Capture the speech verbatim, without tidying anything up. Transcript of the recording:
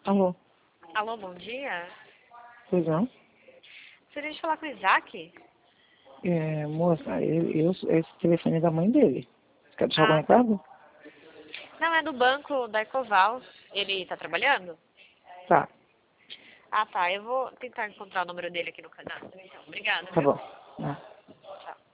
Alô? Alô, bom dia. Pois não? Seria de falar com o Isaac? É, moça, eu, eu, esse telefone é da mãe dele. Você quer deixar algum Ah, tá. recado? Não, é do banco da Ecoval. Ele tá trabalhando? Tá, Ah, tá. Eu vou tentar encontrar o número dele aqui no cadastro. Então, obrigada, tá viu? bom. Ah.